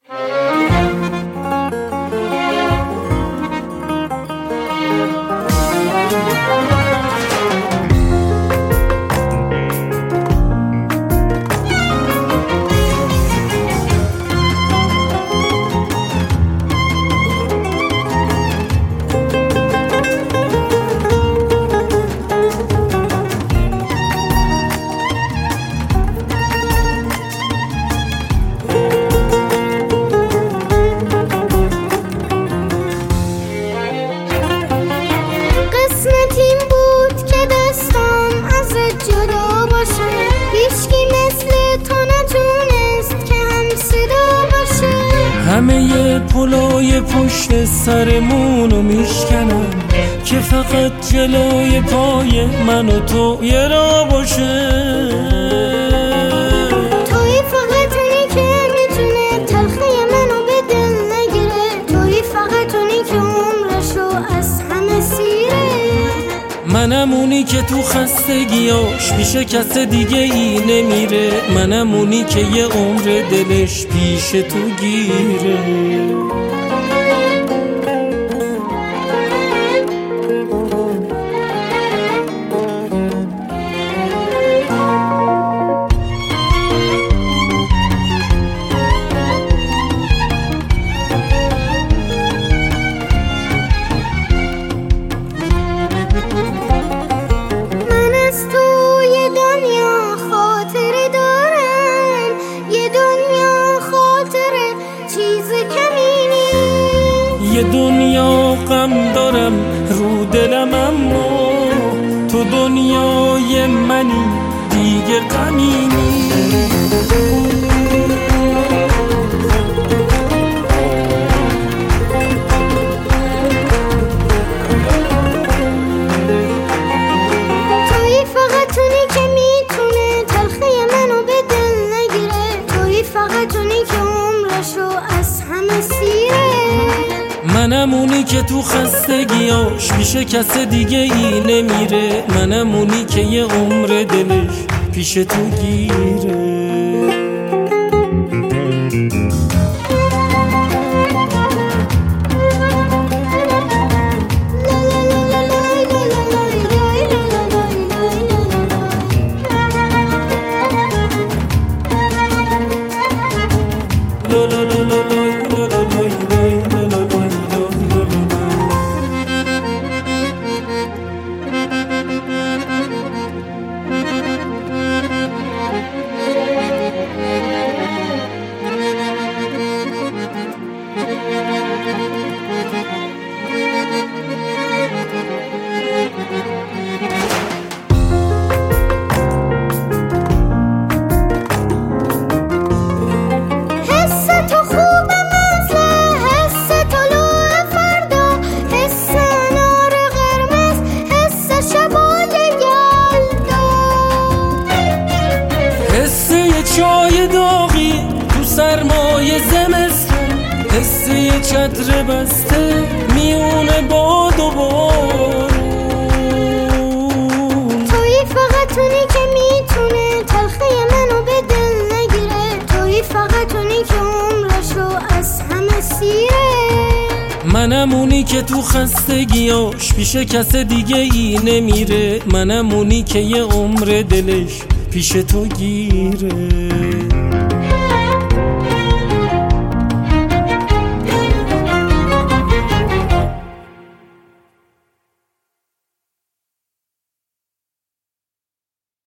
همه پلوی پشت سرمونو میشکنم که فقط جلوی پای من و تو یه را باشه. توی فقط اونی که میتونه تلخی منو به دل نگیره. توی فقط اونی که عمرشو از همه سیره. منم اونی که تو خستگیاش پیش کس دیگه ای نمیره. منم اونی که یه عمر دلش پیش تو گیره. یه دنیا غم دارم رو دلم، اما تو دنیای منی دیگه غمی نی. توی فقط اونی که میتونه تلخی منو به دل نگیره. توی فقط اونی که عمرشو از همه سیره. منم اونی که تو خستگیاش پیش کس دیگه ای نمیره. منم اونی که یه عمر دلش پیش تو گیره. چای داغی تو سرمای زمستون، حس یه چتر بسته میونه باد و بارون. توی فقط اونی که میتونه تلخی منو به دل نگیره. توی فقط اونی که عمرشو از همه سیره. منم اونی که تو خستگیاش پیش کس دیگه ای نمیره. منم اونی که یه عمر دلش پیش تو گیره.